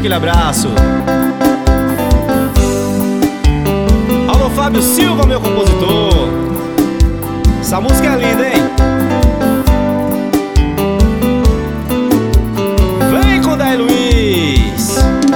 aquele abraço. Alô, Fábio Silva, meu compositor. Essa música é linda, hein? Vem com Day Luiz.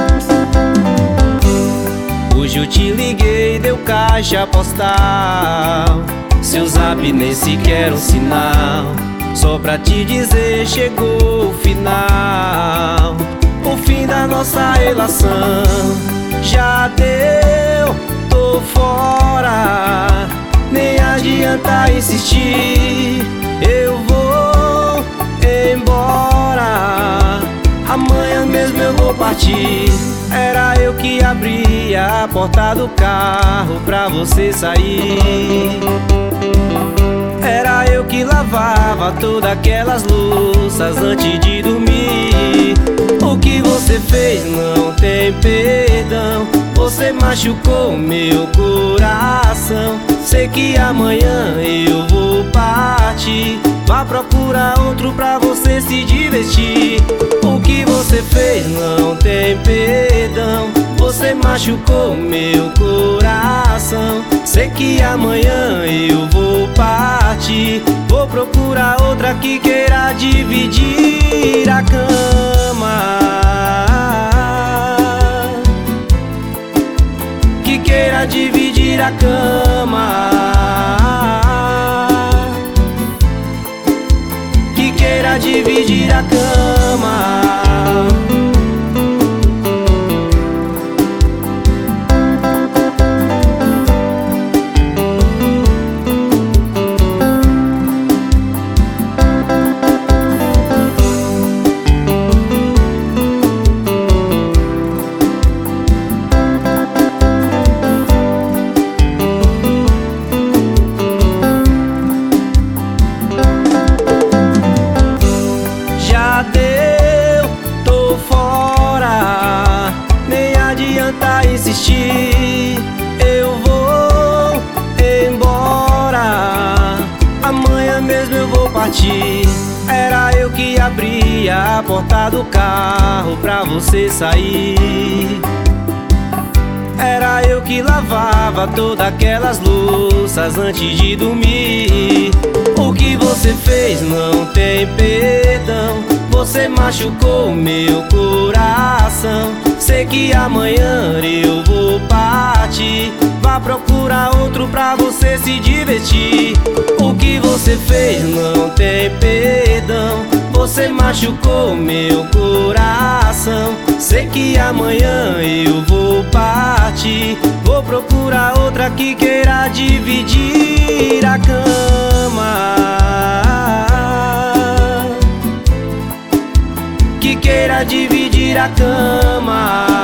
Hoje eu te liguei, deu caixa postal. Seu zap nem sequer um sinal. Só pra te dizer, chegou o final. O fim da nossa relação. Já deu, tô fora. Nem adianta insistir. Eu vou embora. Amanhã mesmo eu vou partir. Era eu que abria a porta do carro pra você sair. Era eu que lavava todas aquelas louças antes de dormir. O que você fez não tem perdão. Você machucou meu coração. Sei que amanhã eu vou partir. Vá procurar outro pra você se divertir. O que você fez não tem perdão. Você machucou meu coração. Sei que amanhã eu vou partir. Vou procurar outra que queira dividir a cama. Que queira dividir a cama. Que queira dividir a cama. Insistir, eu vou embora. Amanhã mesmo eu vou partir. Era eu que abria a porta do carro pra você sair. Era eu que lavava todas aquelas louças antes de dormir. O que você fez não tem perdão. Você machucou meu coração. Sei que amanhã eu vou partir. Vá procurar outro pra você se divertir. O que você fez não tem perdão. Você machucou meu coração. Sei que amanhã eu vou partir. Vou procurar outra que queira dividir a cama. Que queira dividir a cama.